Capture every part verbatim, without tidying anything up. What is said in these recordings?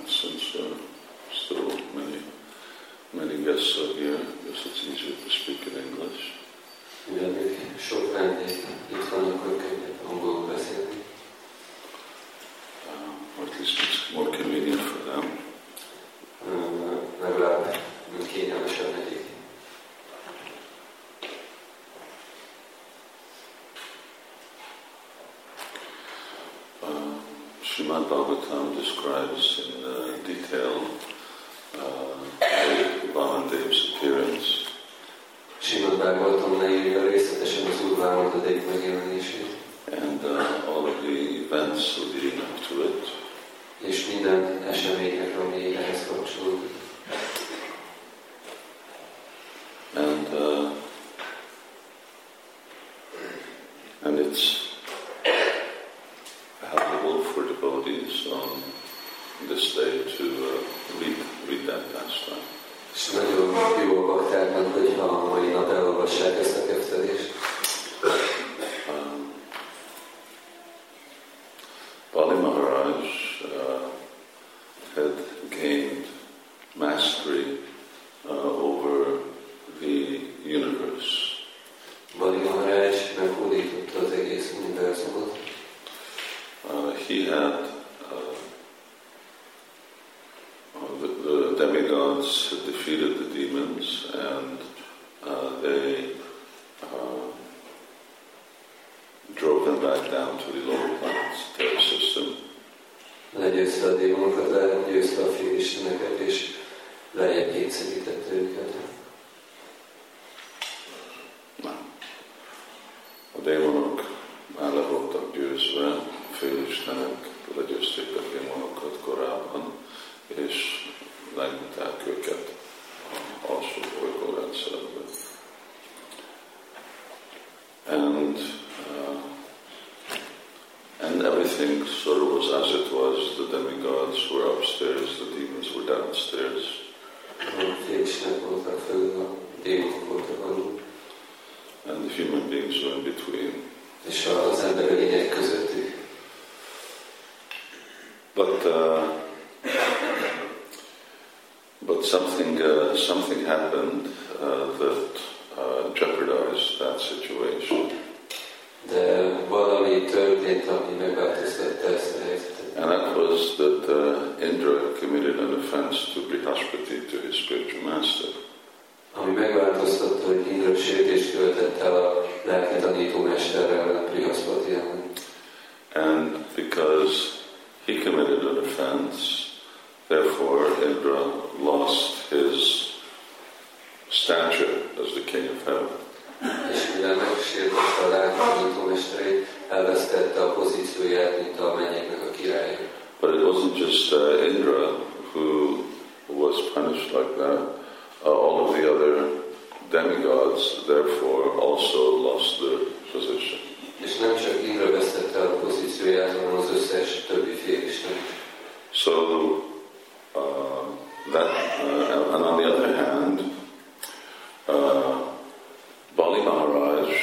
since uh, still many many guests are here, I guess it's easier to speak in English. Mivel még sok vendég itt van, akkor könnyebb angolul beszélni. Uh, or at least it's more convenient for them. Uh, legalább kényelmesebb nekik. Srimad Bhagavatam describes in uh, detail uh, Vamandev's appearance. Srimad Bhagavatam leírja részletesen az Úr Vámandev megjelenését. And uh, all of the events leading up to it. És minden eseménynek, ami ehhez kapcsolódik. And uh, and it's helpful for devotees on this day to uh, read read that pastime. És nagyon jó a baktáknak, hogyha a mai nap elolvassák ezt a kezdődést. Um, Bali Maharaj uh, had gained mastery uh, over the universe. Bali Maharaj meghódította az egész univerzumot. Uh, he had uh, the, the demigods had defeated the demons, and uh, they uh, drove them back down to the lower planetary system. Legyőzte a démonokat, legyőzte a félisteneket, és lejjebb kényszerítette őket. Na, a démonok már le voltak győzve, a félistenek legyőzték a démonokat korábban, és lenyomták őket alsó bolygórendszerbe. And uh, and everything sort of was as it was. The demigods were upstairs, the demons were downstairs. A félistenek voltak felül, a démonok voltak alul. And the human beings were in between. És az emberi lények közöttük. But uh, but something uh, something happened uh, that uh, jeopardized that situation. De valami történt, ami megváltoztatta ezt a helyzetet. And that was that uh, Indra committed an offense to Brihaspati, to his spiritual master. Ami megváltoztatta, hogy Indra sértést követett el a lelki tanítómesterrel, Brihaspati ellen. And because he committed an offense, therefore Indra lost his stature as the king of heaven. És mivel megsértette a lelki tanítómesterét, elvesztette a pozícióját, mint a mennyeknek a királya. But it wasn't just uh, Indra who was punished like that. Uh, all of the other demigods, therefore, also lost their position. És nem csak Indra vesztette el a pozícióját, hanem az összes többi félisten. So, uh, that, uh, and on the other hand, uh, Bali Maharaj uh,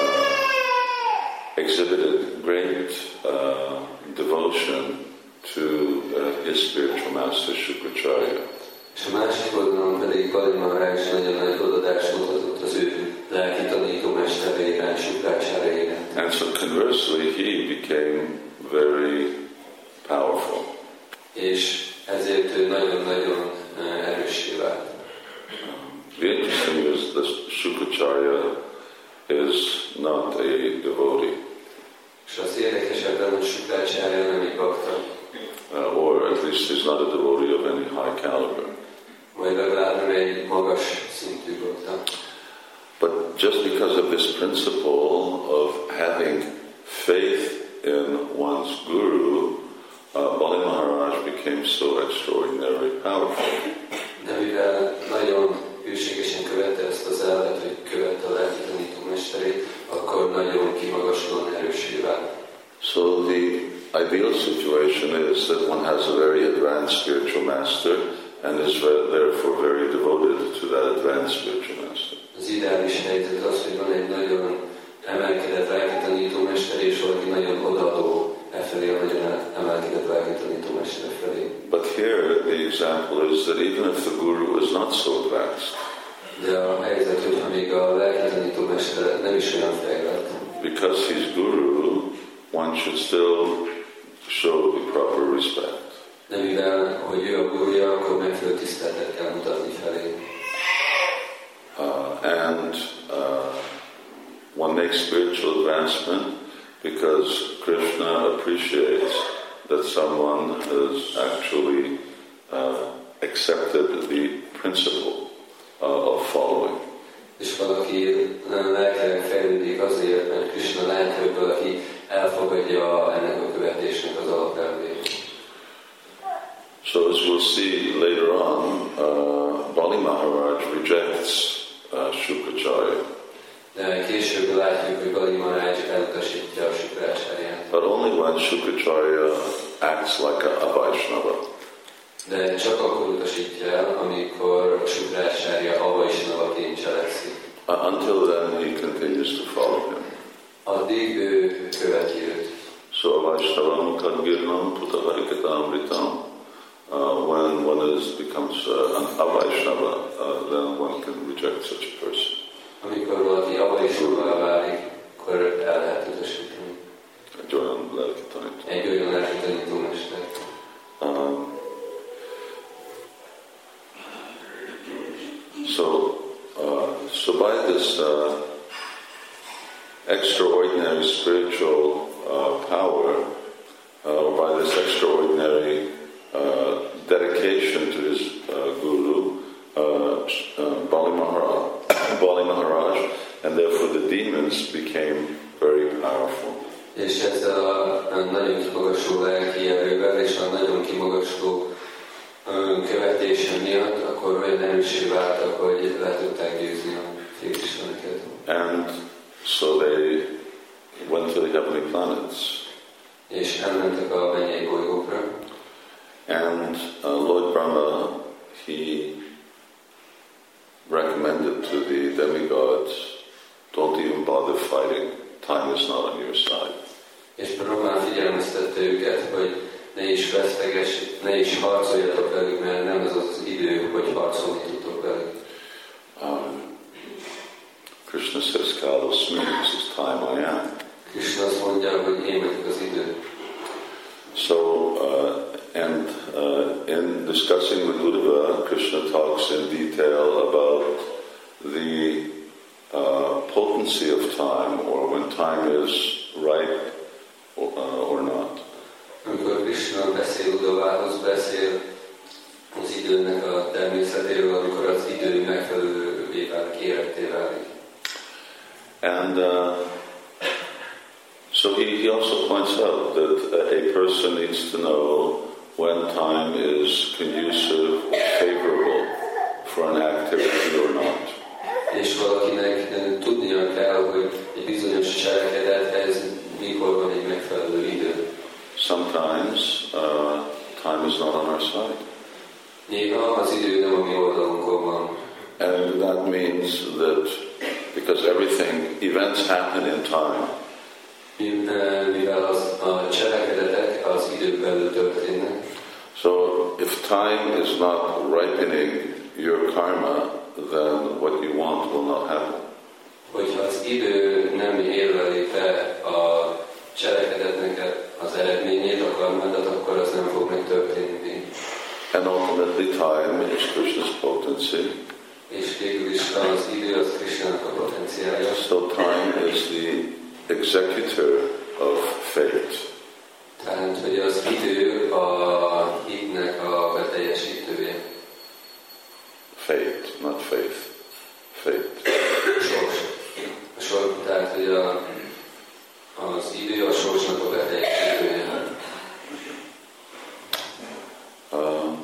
exhibited great uh, devotion to uh, his spiritual master Shukracharya. És a másik oldalon pedig Bali Maharaj nagyon nagy odadást mutatott az ő lelki tanítómesterére, Shukracharya. And so conversely, he became very powerful. És ezért ő nagyon-nagyon erőssé vált. The interesting is that Shukracharya is not a devotee. És az érdekesebben, hogy Shukracharya nem egy bakta. Uh, or at least he's not a devotee of any high caliber. Vagy legalább nem egy magas szintű bakta. But just because of this principle of having faith in one's guru, uh, Bali Maharaj became so extraordinarily powerful. De mivel nagyon hűségesen követte ezt az elvet, hogy követte a lelki tanítómesterét, akkor nagyon kimagaslóan erőssé vált. So the ideal situation is that one has a very advanced spiritual master and is therefore very devoted to that advanced spiritual master. Az ideális helyzet az, hogy van egy nagyon emelkedett lelki tanítómester, és valaki nagyon odaadó e felé, a nagyon emelkedett lelki tanítómester felé. But here example is that even if the guru is not so advanced, de a helyzet, hogyha még a lelki tanítómester nem is olyan fejlett, because he's guru, one should still show the proper respect. de mivel, hogy ő a gurúja, akkor megfelelő tiszteletet kell mutatni felé. Uh, and uh, one makes spiritual advancement because Krishna appreciates that someone has actually uh, accepted the principle uh, of following. És valaki lelkileg fejlődik azért, mert Krishna látja, hogy valaki elfogadja ennek a követésnek az alapelvét. So as we'll see later on, uh, Bali Maharaj rejects uh, Shukracharya. De később látjuk, hogy Bali Maharaj elutasítja a Shukracharya. But only when Shukracharya acts like a, a Vaishnava. De csak akkor utasítja el, amikor Shukracharya a Vaishnavaként cselekszik. Uh, until then he continues to follow him. Addig ő követi őt. So a Vaishnavam Kadgirnam Putavarikatamritam. Uh, when one is becomes uh, an a Vaishnava, uh, then one can reject such a person. Amikor valaki a Vaishnava válik, akkor el lehet utasítani. Egy olyan lelki tanító. Egy olyan lelki tanítómester. Um, so, uh, so by this uh, extraordinary spiritual uh, power, uh, by this extraordinary uh, dedication to his uh, guru, uh, uh, Bali Maharaj, Bali Maharaj, and therefore the demons became very powerful. És ezzel a nagyon kimagasló lelki erővel és a nagyon kimagasló követése miatt, akkor olyan erősé váltak, hogy le tudták győzni a félkisteneket. And so they went to the heavenly planets. És elmentek a mennyei bolygókra. And uh, Lord Brahma, he recommended to the demigods, don't even bother fighting. Time is not on your side. És Brahma figyelmeztette őket, hogy ne is veszteges, ne is harcoljatok velük, mert nem ez az idő, hogy harcolni tudtok velük. Um, Krishna says, Kalosmi, this is time I am. Krishna azt mondja, hogy én vagyok az idő. So, uh, and uh, in discussing with Uddhava, Krishna talks in detail about the uh, potency of time, or when time is ripe or, uh, or not. Amikor Krishna beszél Uddhavához, beszél az időnek a természetéről, amikor az idő megfelelővé válik, éretté válik. And uh, so he, he also points out that a person needs to know when time is conducive, favorable for an activity or not. És valakinek tudnia kell, hogy egy bizonyos cselekedethez mikor van egy megfelelő idő. Sometimes uh, time is not on our side. Néha az idő nem a mi oldalunkon van. And that means that because everything, events happen in time. Mivel az, a cselekedetek az időn belül történnek. So if time is not ripening your karma, then what you want will not happen. Hogyha az idő nem érleli be a cselekedetnek az eredményét, a karmádat, akkor az nem fog megtörténni. And ultimately time is Krishna's potency. És végül is az idő az Krishnának a potenciálja. So time is the executor of fate. Tehát, hogy az idő a hitnek a beteljesítője. Fate, not faith. Fate. Sors. A sors, tehát, hogy a, az idő a sorsnak a beteljesítője. Um,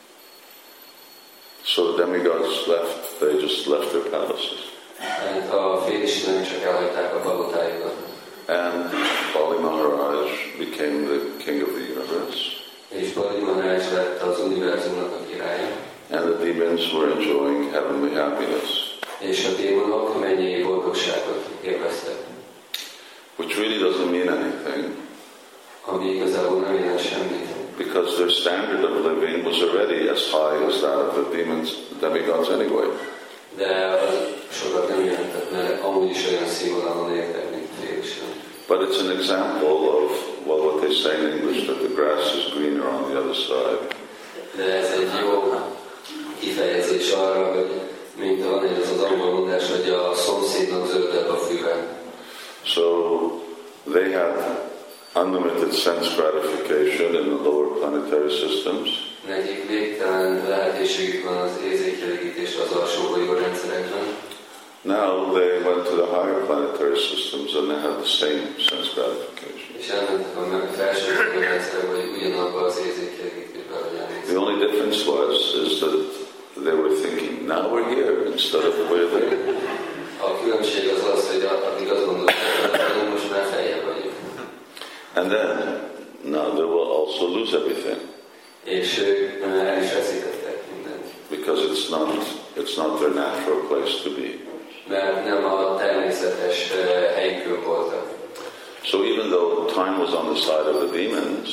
so the demigods left, they just left their palaces. Tehát a félistenek csak elhagyták a palotájukat. And Bali Maharaj became the king of the universe. És Bali Maharaj lett az univerzumnak a királya. And the demons were enjoying heavenly happiness. És a démonok a mennyei boldogságot élveztek. Which really doesn't mean anything. Ami igazából nem jelent semmit. because their standard of living was already as high as that of the demons, demigods anyway. De az sokat nem jelentett, mert amúgy is olyan színvonalon éltek, mint félisten. But it's an example of, well, what they say in English, that the grass is greener on the other side. De ez egy jó kifejezés arra, hogy mint van ez az angol mondás, hogy a szomszédnak zöldebb a füve. So they had unlimited sense gratification in the lower planetary systems. Nekik végtelen lehetőségük van az érzékelégítésre az alsó bolygórendszerekben. Now they went to the higher planetary systems and they had the same sense gratification. És elmentek a felső bolygórendszerekbe, hogy ugyanabban az érzékelégítésben legyen. The only difference was is that they were thinking, now we're here instead of we're there. A különbség az az, hogy addig azt gondolták, hogy most már feljebb vagyunk. And then, now they will also lose everything. És ők el is veszítettek mindent. Because it's not, it's not their natural place to be. Mert nem a természetes helyükön voltak. So even though time was on the side of the demons,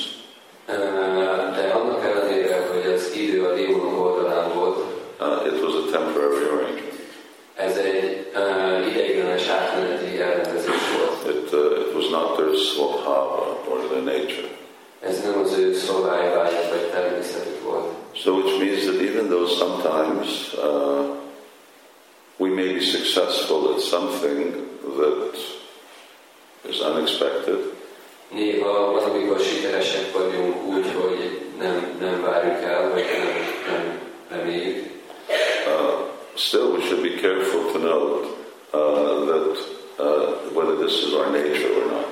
de annak ellenére, hogy az idő a démonok oldalán volt, uh, it was a temporary arrangement. Ez egy uh, ideiglenes átmeneti elrendezés volt. It, uh, it was not their swabhava or their nature. Ez nem az ő szobályvágyat vagy természetük volt. So which means that even though sometimes uh, we may be successful at something that is unexpected, néha van, amikor sikeresek vagyunk úgy, hogy nem, nem várjuk el, vagy nem, nem reméljük. Uh, still we should be careful to note uh, that uh, whether this is our nature or not.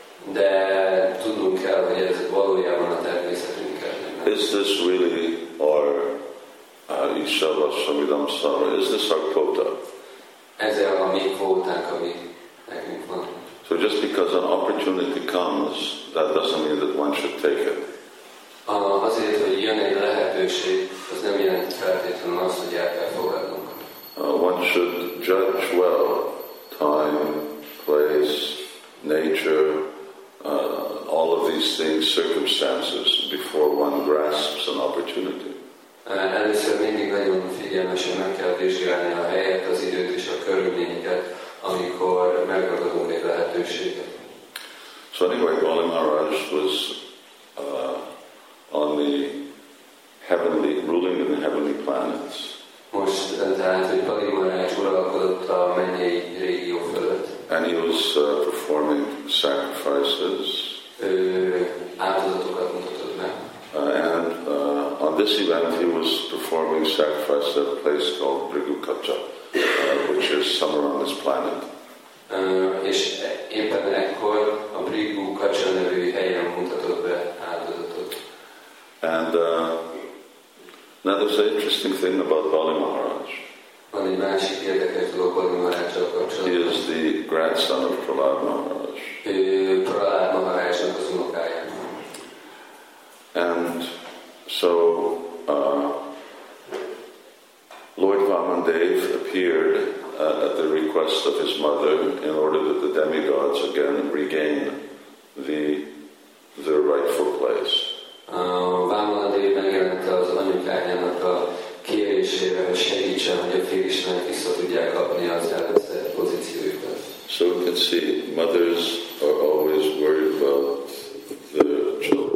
De tudnunk kell, hogy ez valójában a természetünk kell. Is this really our uh, Ishava Samidam Sama? Is this our quota? Ez a mi kvótánk, ami nekünk van. So just because an opportunity comes, that doesn't mean that one should take it. Azért, hogy jön egy lehetőség, az nem jelenti feltétlenül azt, hogy el kell fogadnunk. Uh, one should judge well time, place, nature, uh, all of these things, circumstances, before one grasps an opportunity. Először mindig nagyon figyelmesen meg kell vizsgálni a helyet, az időt és a körülményeket, amikor megragadunk egy lehetőséget. So anyway, Bali Maharaj was uh, on the heavenly, ruling in the heavenly planets. Most tehát, hogy Bali Maharaj uralkodott a mennyei régió fölött. And he was uh, performing sacrifices. Ő áldozatokat mutatott be. Uh, and uh, on this event he was performing sacrifice at a place called Brigukacha, uh, which is somewhere on this planet. Uh, és éppen ekkor a Brigukacha nevű helyen mutatott be áldozatot. And uh, now there's an interesting thing about Bali Maharaj. Van egy másik érdekes dolog Bali Maharajjal kapcsolatban. He is the grandson of Prahlad Maharaj. Ő Prahlad Maharajnak az unokája. And so uh, Lord Vamandev appeared uh, at the request of his mother in order that the demigods again regain the their rightful place. Vamandev megjelent az anyukájának a kérésére, hogy segítsen, hogy a félistenek vissza tudják kapni az elvesztett pozíciójukat. So we can see mothers are always worried about their children.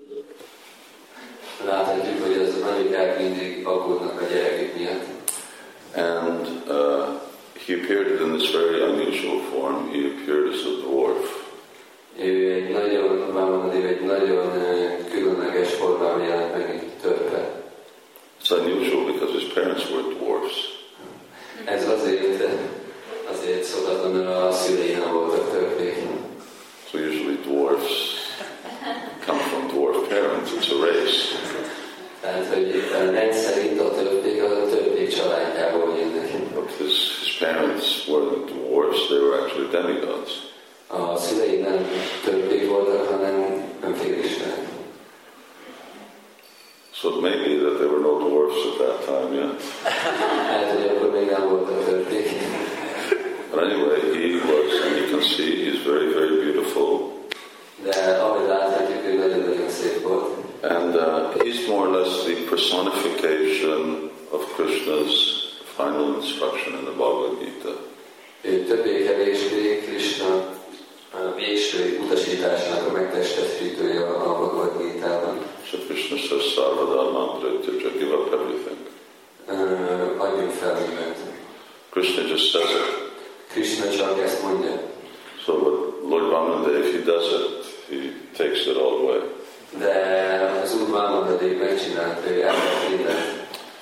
Láthatjuk, hogy az anyukák mindig aggódnak a gyerekek miatt. And uh, he appeared in this very unusual form. He appeared as a dwarf. Ő egy nagyon, Vamandev egy nagyon különleges formában jelent meg, mint törpe. It's unusual because his parents were dwarfs. Ez azért, azért szokatlan, mert a szülei nem voltak törpék. So usually dwarfs come from dwarf parents. It's a race. Tehát, hogy rendszerint a törpék a törpék családjából jönnek. But his, his parents weren't dwarfs, they were actually demigods. A szülei nem törpék voltak, hanem nem félistenek. So it may be that there were no dwarfs at that time yet. Hát, hogy akkor még nem voltak törpék. But anyway, he was, and you can see, he's very, very beautiful. De ahogy láthatjuk, ő nagyon-nagyon szép volt. And he's more or less the personification of Krishna's final instruction in the Bhagavad Gita. Ő többé-kevésbé Krishna végső utasításnak a megtestesítője a Bhagavad Gitában. So Krishna says, Sarvadharman Prityaja, give up everything. Uh, adjunk fel mindent. Krishna just says it. Krishna csak ezt mondja. So but Lord Vamanadev, he does it. He takes it all away. De az Úr Vamanadev megcsinált, ő elvett mindent.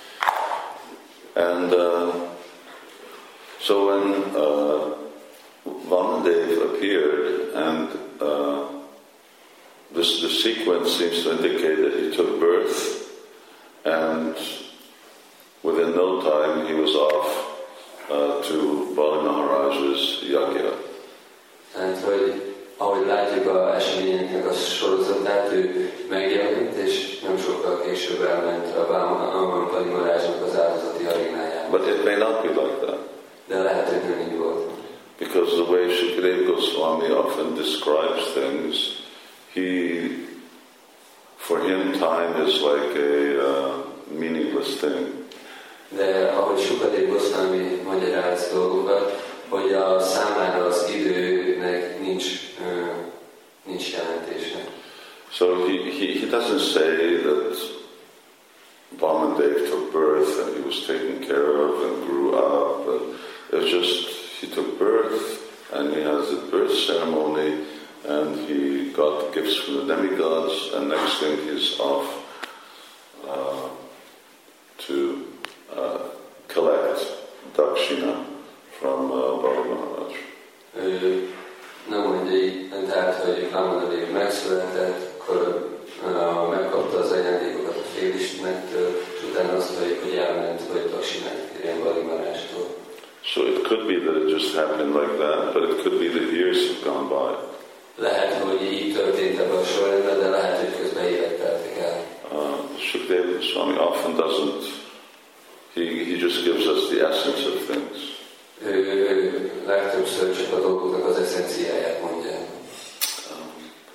And uh, so when uh, Vamanadev appeared, and uh, this the sequence seems to indicate that he took birth, and within no time he was off uh, to Bali Maharaj's yagya. Tehát, hogy ahogy látjuk a eseményeknek a sorozatát, ő megjelent, és nem sokkal később elment a Bali Maharajnak az áldozati arénájába. But it may not be like that. De lehet, hogy nem így volt. Because the way Shukadeva Goswami often describes things, he, for him, time is like a uh, meaningless thing. De ahogy Shukadeva Goswami magyaráz dolgokat, hogy a számára az időnek nincs, uh, nincs jelentése. So he, he, he doesn't say that Vamanadev took birth and he was taken care of and grew up. And it's just he took birth and he has a birth ceremony and he got gifts from the demigods, and next thing he's off uh, to uh, collect dakshina from uh, Bali Maharaj. Ő nem mondja így, tehát, hogy Vamanadev megszületett, akkor uh, megkapta az ajándékokat a félistenektől, és utána azt mondjuk, hogy elment, hogy daksinát kérjen Bali Maharajtól. So it could be that it just happened like that, but it could be that years have gone by. Lehet, hogy így történt ebben a sorrendben, de lehet, hogy közben évek teltek el. Uh, Shukadeva Goswami often doesn't, he, he just gives us the essence of things. Ő, ő legtöbbször csak a dolgoknak az eszenciáját mondja. Um,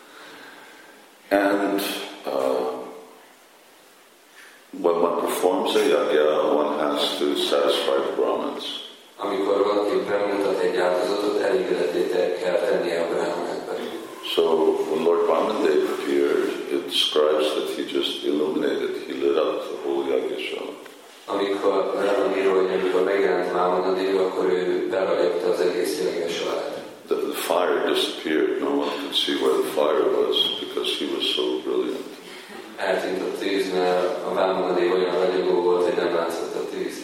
and uh, when one performs a yagya, one has to satisfy the Brahmins. Amikor valaki bemutat egy áldozatot, elégedetét kell tennie a brahmanáknak. So when Lord Vamanadev appeared, it describes that he just illuminated, he lit up the whole yagya show. Amikor Rama író, hogy amikor megjelent Vamanadev, akkor ő beragyogta az egész yagya sorát. The, the fire disappeared. No one could see where the fire was because he was so brilliant. Eltűnt a tűz, mert a Vamanadev olyan ragyogó volt, hogy nem látszott a tűz.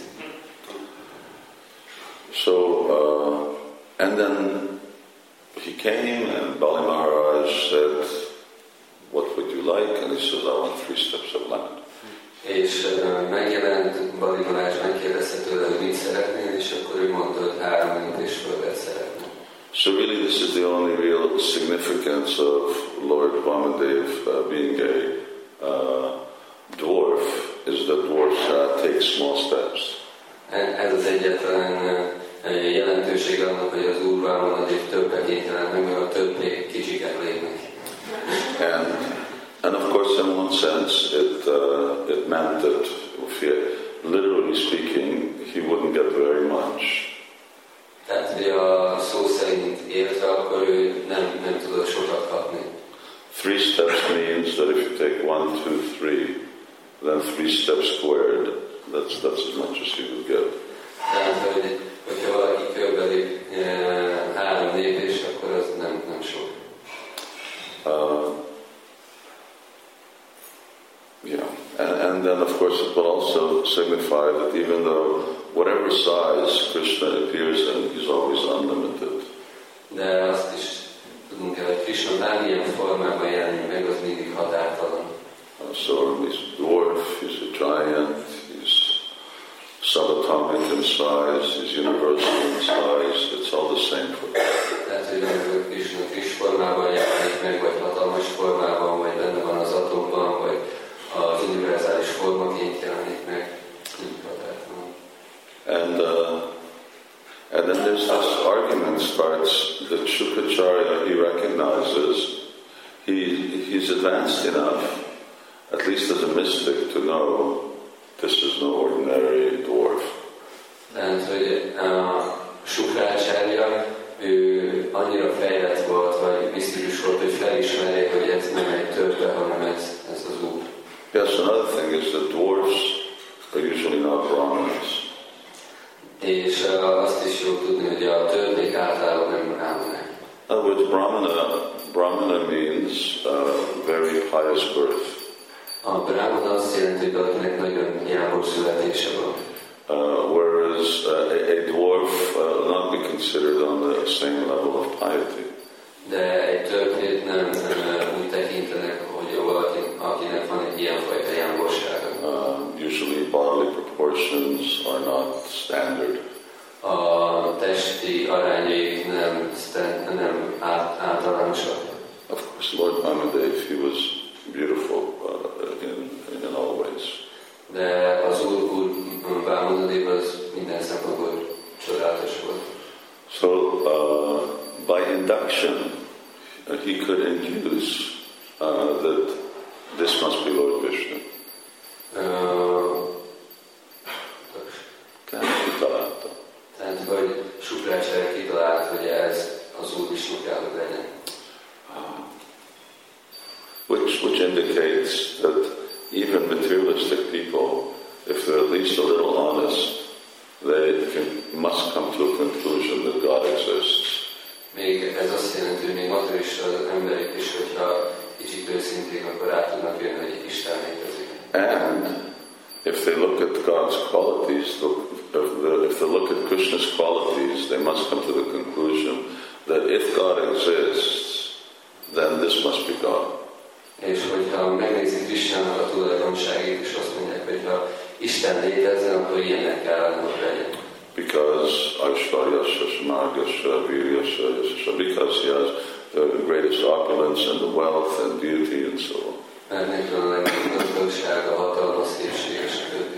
So, uh, and then he came and Bali Maharaj said, what would you like? And he said, I want three steps of land. És uh, megjelent, Bali Maharaj megkérdezte tőle, hogy mit szeretnél, és akkor ő mondta, hogy három mintés földet szeretne. So really this is the only real significance of Lord Vamanadev uh, being a uh, dwarf, is that dwarfs uh, take small steps. Ez az egyetlen jelentőség annak, hogy az Úr Vamanadev többet kénytelen meg, mert a többé kicsiket lépnek. And, and of course in one sense it, uh, it meant that, if he, literally speaking, he wouldn't get very much. Tehát, hogy a szó szerint értve, akkor ő nem, nem tudott sokat kapni. Three steps means that if you take one, two, three, then three steps squared, that's, that's as much as he would get. Tehát, hogy, hogyha valaki körbelép e, három lépés, akkor az nem, nem sok. Uh, yeah, and, and then of course it will also signify that even though whatever size Krishna appears in, he's always unlimited. De azt is tudunk el, hogy Krishna bármilyen formában jelenik meg, az mindig határtalan. Uh, so he's a dwarf, he's a giant, he's subatomic in size, he's universal in size, it's all the same for him. Tehát, hogy amikor Krishna kis formában jelenik meg, vagy hatalmas formában, vagy benne van az atomban, vagy az univerzális formaként jelenik meg, mindig határtalan. And, uh, and then there's this argument starts that Shukacharya, he recognizes he, he's advanced enough, at least as a a mystic to know this is no ordinary dwarf. Tehát, hogy a Sukrácsárja, ő annyira fejlett volt, vagy misztikus volt, hogy felismeri, hogy ez nem egy törpe, hanem ez, ez az út. Yes, another thing is that dwarfs are usually not Brahmanas. És uh, azt is jó tudni, hogy a törpék általában nem brahmanák. In other words, Brahmana, Brahmana means uh, very highest birth. A brahman azt jelenti, hogy valakinek nagyon jámbor születése van. Uh, whereas uh, a, a dwarf uh, not be considered on the same level of piety. De egy törpét nem, nem úgy tekintenek, hogy valaki, akinek van egy ilyenfajta jámborsága. Uh, usually bodily proportions are not standard. A testi arányaik nem, nem át, általánosak. Of course, Lord Namadev, he was beautiful uh, in, in all ways. De az Úr, Úr Vámanadev az minden szempontból csodálatos volt. So, uh, by induction, uh, he could induce uh, that this must be Lord Vishnu. Uh, Kitalálta. Tehát, hogy Sukrácsárja kitalált, hogy ez az Úr Vishnu kell, hogy legyen. Which, which indicates that even materialistic people, if they're at least a little honest, they can, must come to a conclusion that God exists. Még ez azt jelenti, hogy még materialista az emberek is, hogyha kicsit őszintén, akkor rá tudnak jönni, hogy Isten létezik. And if they look at God's qualities, look, if they look at Krishna's qualities, they must come to the conclusion that if God exists, then this must be God. És hogyha megnézik Krisnának a tulajdonságait, és azt mondják, hogy ha Isten létezne, akkor ilyennek kellene, hogy legyen. Because Aishvaryasya, Smargasya, Viryasya, Yasasya, because he has the greatest opulence and the wealth and beauty and so on. Mert neki van a legnagyobb gazdagság, a hatalma, szépség és a többi.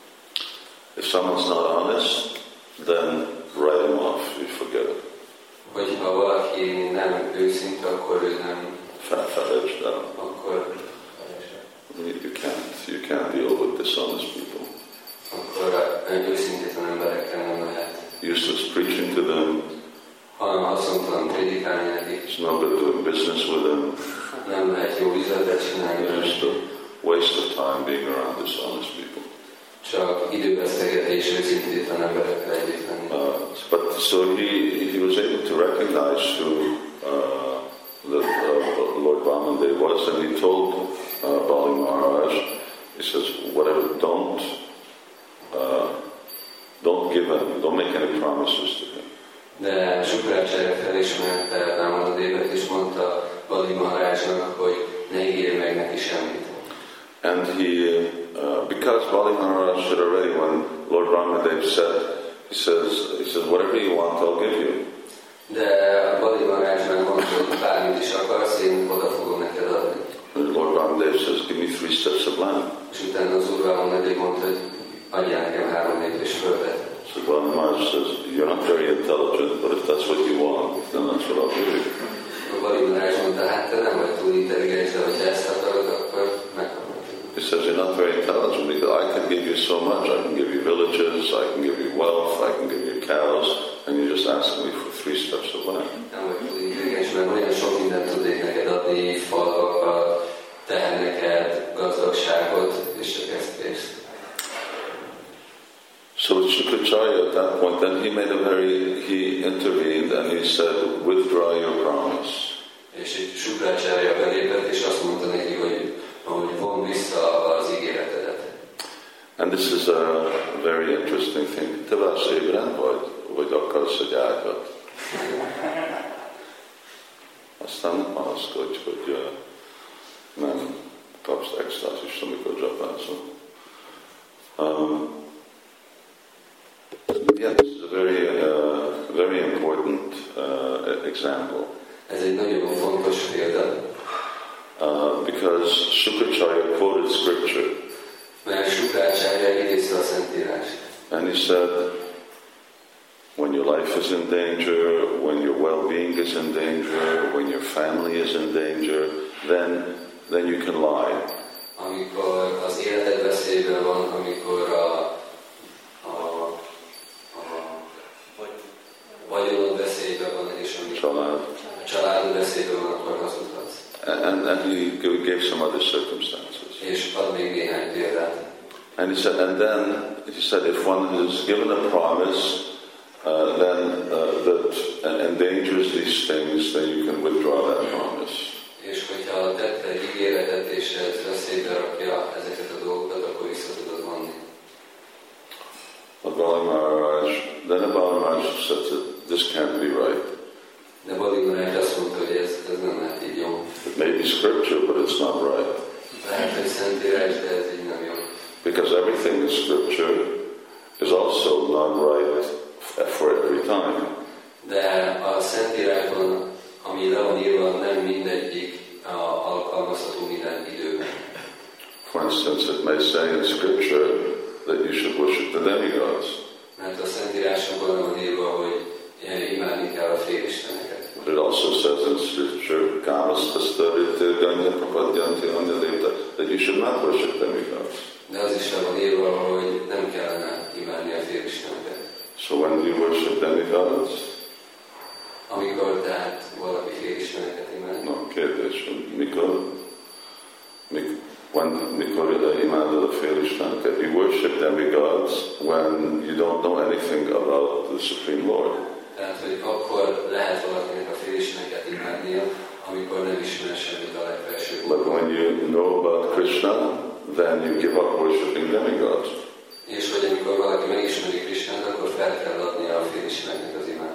If someone's not honest, then write him off, you forget it. Hogyha valaki nem őszinte, akkor ő nem Felejtsd el. akkor You can't, you can't deal with dishonest people. akkor őszintétlen emberekkel nem lehet. Useless preaching to them. Hanem haszontalan prédikálni nekik. It's no good doing business with them. Nem lehet jó üzletet csinálni. It's just a waste of time being around dishonest people. Csak idővesztegetés őszintétlen emberekkel együtt lenni. Uh, but so he he was able to recognize who uh, that uh, Lord Vamanadev was, and he told uh, Bali Maharaj, he says, whatever, don't uh, don't give him, don't make any promises to him. De Sukrácsárja felismerte Vámanadevet, és mondta Bali Maharajnak, hogy ne ígérj meg neki semmit. And he, uh, because Bali Maharaj had already, when Lord Vamanadev said, he says, he says, whatever you want, I'll give you. De Bali Maharajnak mondta, hogy bármit is akarsz, én oda fogom neked adni. And Lord Vamanadev says, give me three steps of land. És utána az Úr Vámanadev mondta, hogy adjál nekem három lépés földet. So Bali Maharaj says, you're not very intelligent, but if that's what you want, then that's what I'll give you. Bali Maharaj mondta, hát te nem vagy túl intelligens, de hogyha ezt akarod, akkor megkapod. He says, you're not very intelligent because I can give you so much. I can give you villages, I can give you wealth, I can give you cows, and you're just asking me for three steps of land. Nem vagy túl intelligens, mert olyan sok mindent tudnék neked adni, falvakat, teherneket, gazdagságot, és csak ezt kérsz. So Shukracharya at that point, then he made a very, he intervened and he said, withdraw your promise. És itt Sukrácsárja belépett, és azt mondta neki, hogy hogy von vissza az ígéretedet. And this is a very interesting thing. Te válsz ébren, vagy, vagy akarsz egy ágyat? Aztán nem panaszkodj, hogy uh, nem kapsz extázist, amikor dzsapázol. Um, yeah, this is a very, uh, very important uh, example. Ez egy nagyon fontos példa. Uh, because Shukracharya quoted scripture. Mert Sukrácsárja idézte a Szentírást. And he said, when your life is in danger, when your well-being is in danger, when your family is in danger, then, then you can lie. amikor az életed veszélyben van, amikor a, a, a vagyonod veszélyben van, és amikor a családod veszélyben van, akkor hazudhatsz. And, and he gave some other circumstances. És ad még néhány példát. And he said, and then he said, if one is given a promise, uh, then uh, that endangers these things, then you can withdraw that promise. És hogyha tett egy ígéretet, és ez veszélybe rakja ezeket a dolgokat, akkor vissza tudod vonni. But Bali Maharaj, then Bali Maharaj said that this can't be right. De Bali Maharaj azt mondta, hogy ez, ez nem lehet így jó. It may be scripture, but it's not right. Lehet, hogy Szentírás, de ez így nem jó. Because everything in scripture is also not right for every time. De a Szentírásban, ami le van írva, nem mindegyik alkalmazható minden időben. For instance, it may say in scripture that you should worship the demigods. Mert a Szentírásban van írva, hogy imádni kell a félisteneket. But it also says in scripture, that you should not worship demigods. De az is le van írva, hogy nem kellene imádni a félisteneket. So when do you worship demigods? Amikor tehát valaki félisteneket imád. No, kérdés. Mikor? Mik, when, mikor imádod a félisteneket? You worship demigods when you don't know anything about the Supreme Lord. Tehát, hogy akkor lehet valakinek a félisteneket imádnia, amikor nem ismer semmit a legfelsőbb. But when you know about Krishna, then you give up worshiping demigods. És hogy amikor valaki megismeri Krishnát, akkor fel kell adnia a félisteneknek az imádatot.